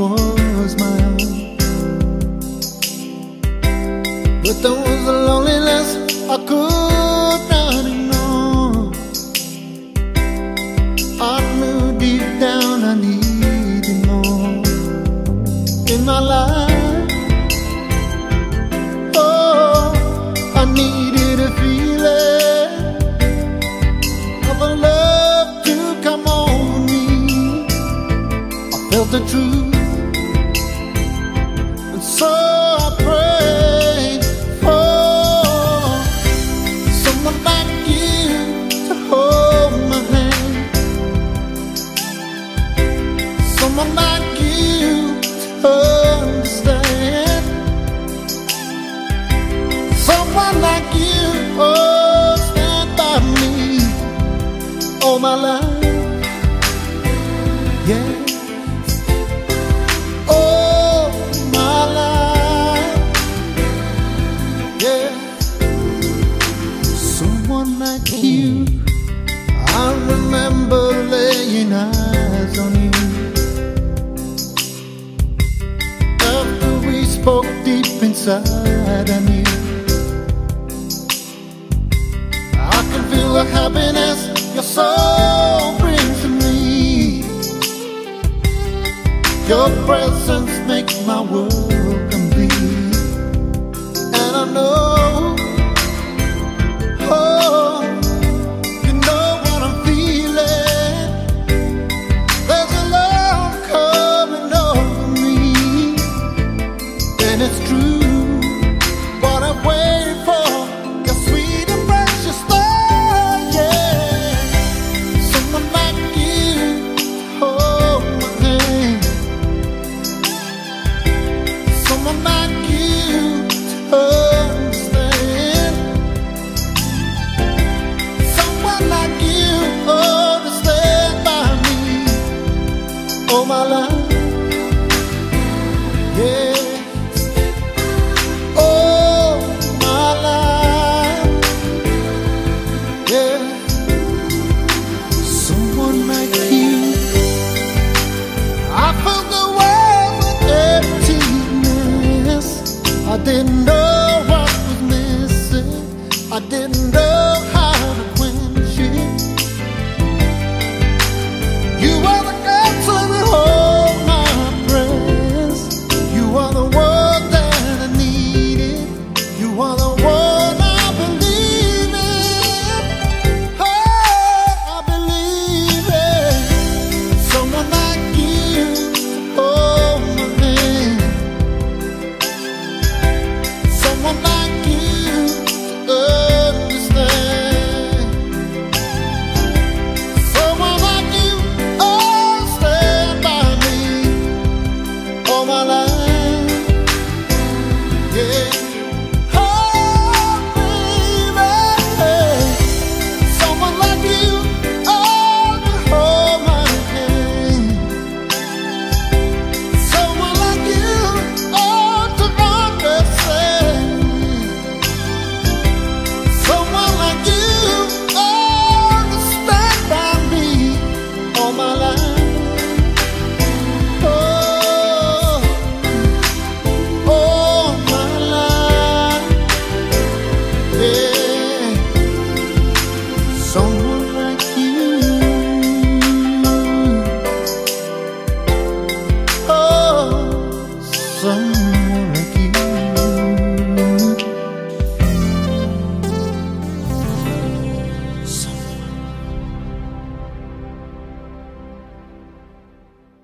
was my own. But there was a loneliness I could not ignore. I knew deep down I needed more in my life. Oh, I needed a feeling of a love to come on me. I felt the truth, and so I prayed for someone like you to hold my hand, someone like you to understand, someone like you, oh, stand by me all my life, yeah. Someone like you, I remember laying eyes on you. After we spoke deep inside, I knew I can feel the happiness your soul brings to me. Your presence makes my world